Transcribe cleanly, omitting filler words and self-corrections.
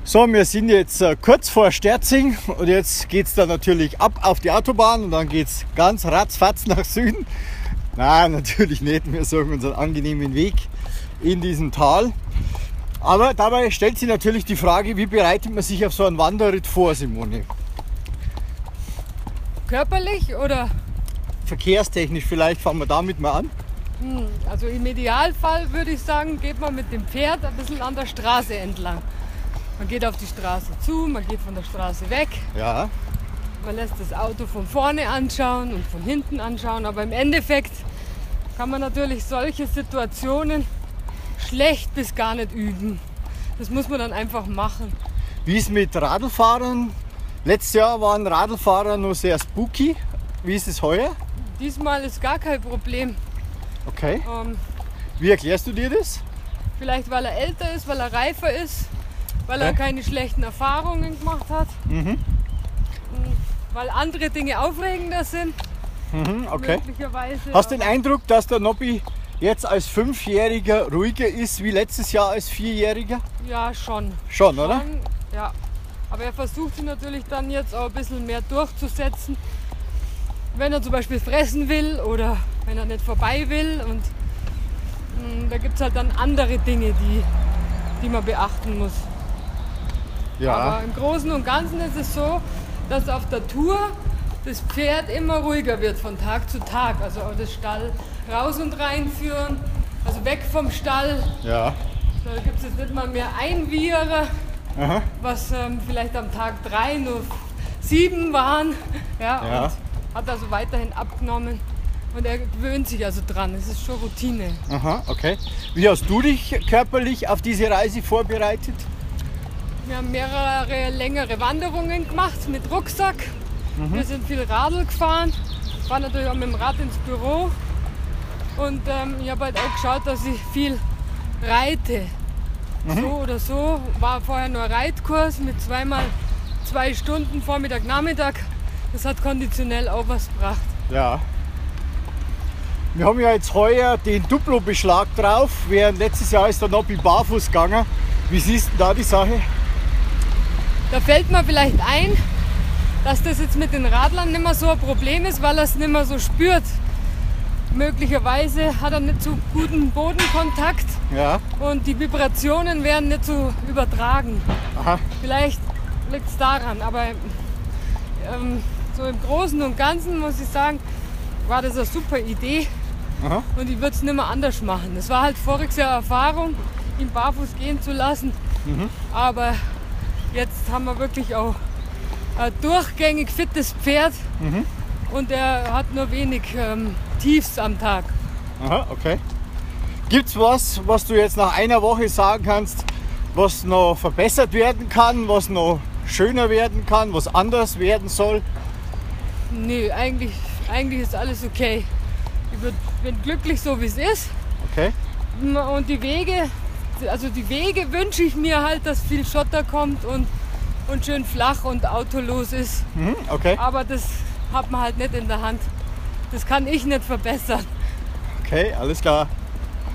So, wir sind jetzt kurz vor Sterzing und jetzt geht es dann natürlich ab auf die Autobahn und dann geht es ganz ratzfatz nach Süden. Nein, natürlich nicht. Wir suchen uns einen angenehmen Weg in diesem Tal. Aber dabei stellt sich natürlich die Frage, wie bereitet man sich auf so einen Wanderritt vor, Simone? Körperlich oder? Verkehrstechnisch vielleicht, fangen wir damit mal an. Also im Idealfall würde ich sagen, geht man mit dem Pferd ein bisschen an der Straße entlang. Man geht auf die Straße zu, man geht von der Straße weg. Ja. Man lässt das Auto von vorne anschauen und von hinten anschauen. Aber im Endeffekt kann man natürlich solche Situationen schlecht bis gar nicht üben. Das muss man dann einfach machen. Wie ist mit Radlfahrern? Letztes Jahr waren Radlfahrer noch sehr spooky. Wie ist es heuer? Diesmal ist gar kein Problem. Okay. Wie erklärst du dir das? Vielleicht weil er älter ist, weil er reifer ist, weil er keine schlechten Erfahrungen gemacht hat. Weil andere Dinge aufregender sind. Okay. Möglicherweise. Hast du den Eindruck, dass der Nobby jetzt als 5-Jähriger ruhiger ist wie letztes Jahr als 4-Jähriger? Ja, schon. Schon, oder? Ja. Aber er versucht sich natürlich dann jetzt auch ein bisschen mehr durchzusetzen. Wenn er zum Beispiel fressen will oder wenn er nicht vorbei will. Und da gibt es halt dann andere Dinge, die man beachten muss. Ja. Aber im Großen und Ganzen ist es so, dass auf der Tour das Pferd immer ruhiger wird von Tag zu Tag. Also auch das Stall raus und reinführen, also weg vom Stall. Ja. Da gibt es jetzt nicht mal mehr Einwierer, was vielleicht am Tag 3 nur 7 waren. Ja. Und hat also weiterhin abgenommen. Und er gewöhnt sich also dran. Es ist schon Routine. Aha, okay. Wie hast du dich körperlich auf diese Reise vorbereitet? Wir haben mehrere längere Wanderungen gemacht mit Rucksack. Wir sind viel Radl gefahren, fahren natürlich auch mit dem Rad ins Büro. Und ich habe halt auch geschaut, dass ich viel reite. So oder so. War vorher nur ein Reitkurs mit 2 Stunden Vormittag, Nachmittag. Das hat konditionell auch was gebracht. Ja. Wir haben ja jetzt heuer den Duplo-Beschlag drauf, während letztes Jahr ist der Nobby barfuß gegangen. Wie siehst du da die Sache? Da fällt mir vielleicht ein, dass das jetzt mit den Radlern nicht mehr so ein Problem ist, weil er es nicht mehr so spürt. Möglicherweise hat er nicht so guten Bodenkontakt und die Vibrationen werden nicht so übertragen. Aha. Vielleicht liegt es daran, aber so im Großen und Ganzen muss ich sagen, war das eine super Idee. Und ich würde es nicht mehr anders machen. Das war halt voriges Jahr Erfahrung, ihn barfuß gehen zu lassen. Aber jetzt haben wir wirklich auch ein durchgängig fittes Pferd und er hat nur wenig Tiefs am Tag. Aha, okay. Gibt es was du jetzt nach einer Woche sagen kannst, was noch verbessert werden kann, was noch schöner werden kann, was anders werden soll? Nee, eigentlich ist alles okay. Ich bin glücklich so wie es ist. Okay. Und die Wege wünsche ich mir halt, dass viel Schotter kommt und schön flach und autolos ist. Okay. Aber das hat man halt nicht in der Hand. Das kann ich nicht verbessern. Okay, alles klar.